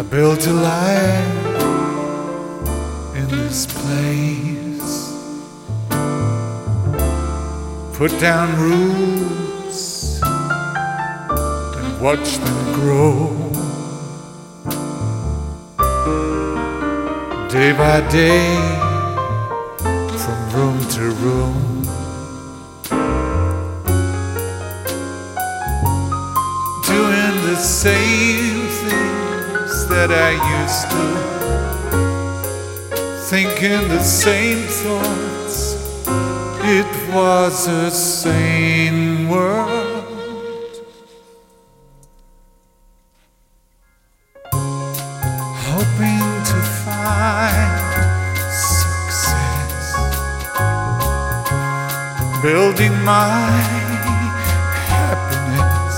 built a life in this place, put down roots and watch them grow. Day by day, from room to room, doing the same things that I used to, thinking the same thoughts. It was a sane world, hoping to find success, building my happiness,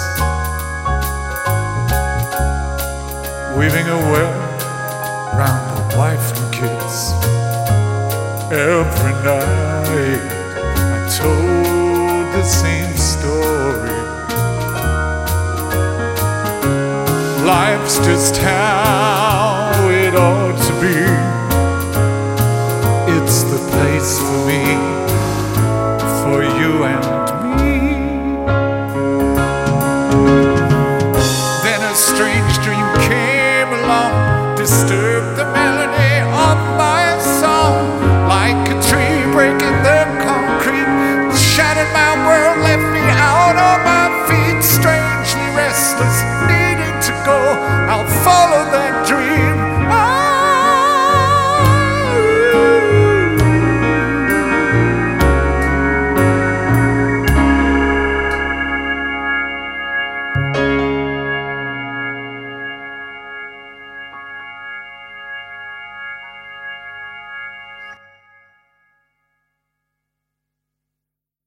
weaving a web round the wife and kids. Every night I told the same story. Life's just how it ought to be. It's the place for